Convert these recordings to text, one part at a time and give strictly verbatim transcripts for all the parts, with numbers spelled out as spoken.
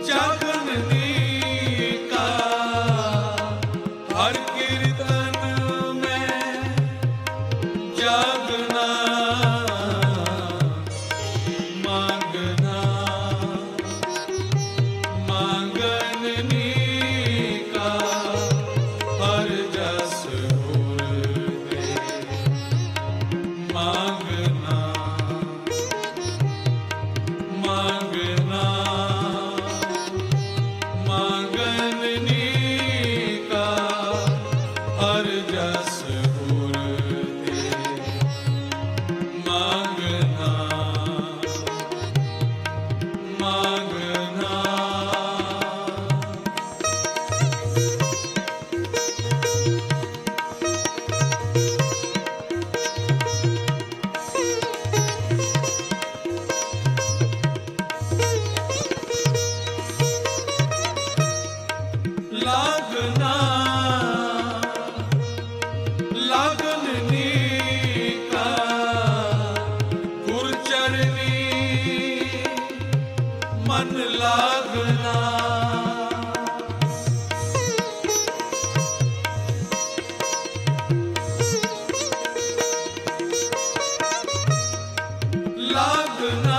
जागनी का हर कीर्तन में जागना मांगना मांगनी का हर जस उर्दे मांगना मांगना मांगनी का हर जस उर्दे मांगना मांगना लागना लागनी का गुरचरनी मन लागना लागना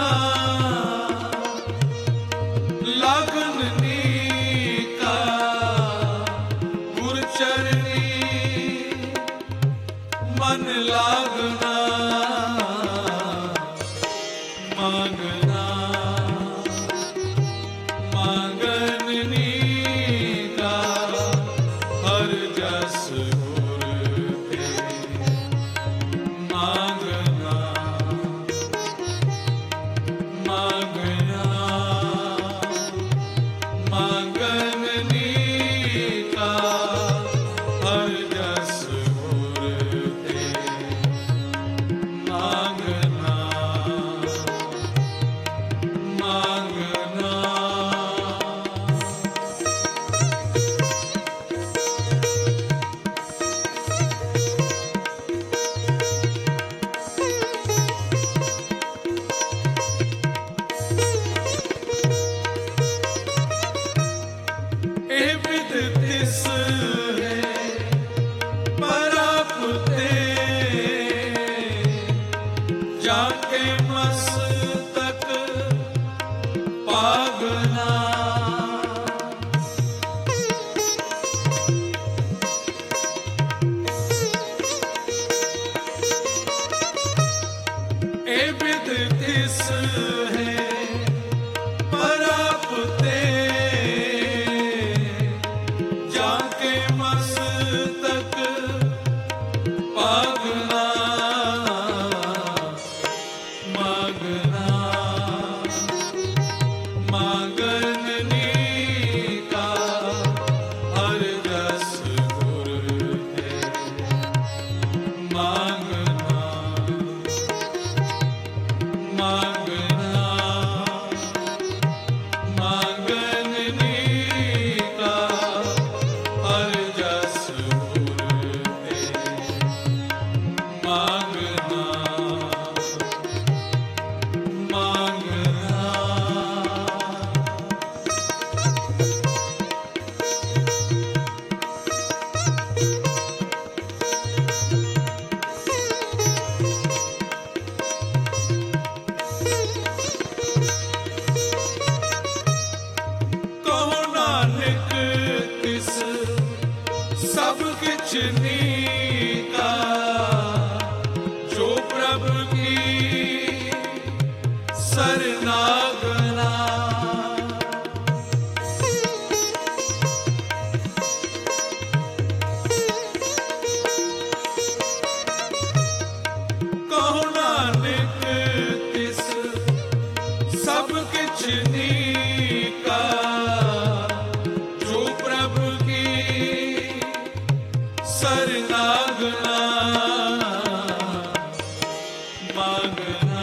लागनी का गुरचरनी मन लागना मांगना मांगनी का हर जस उर्दे मांगना मांगना मांगनी का हर जस उर्दे मांगना मांगना ए विद तिस है परापुते जाके मस्तक पागना ए विद तिस है परापुते जाके मस्तक पागना मांगना मांगनी का हर जस उर्दे मांगना मांगना मांगनी का हर जस उर्दे मांगना मांगना कहो नानक तिस सब किछ नीका जो प्रभु की सरनागना कहो नानक तिस सब किछ नीका जो प्रभु की सरनागना मांगना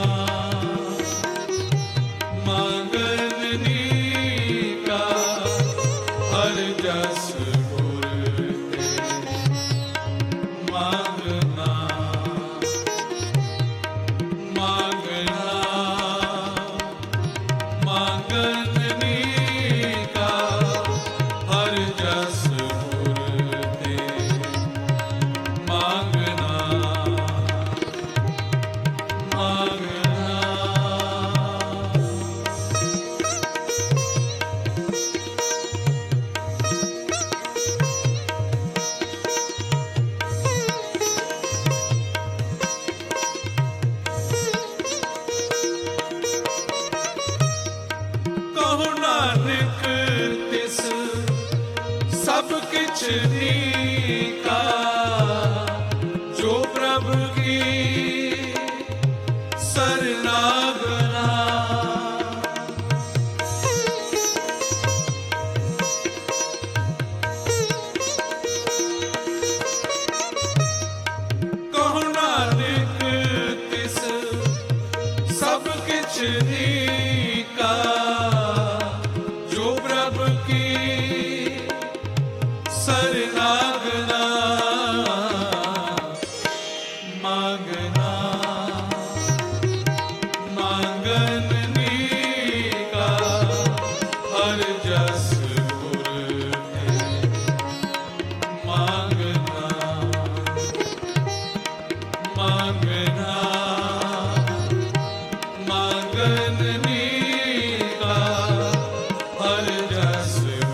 मांगनी का हर जस उर्दे मांगना मांगना मांगनी कुछ का जो प्रभु की सरनागना। कहु नानक तिस सब किछ का जो प्रभु की सरनागना। मांगना मांगननी का हर जस गुर है। मांगना मांगना मांगननी का हर जस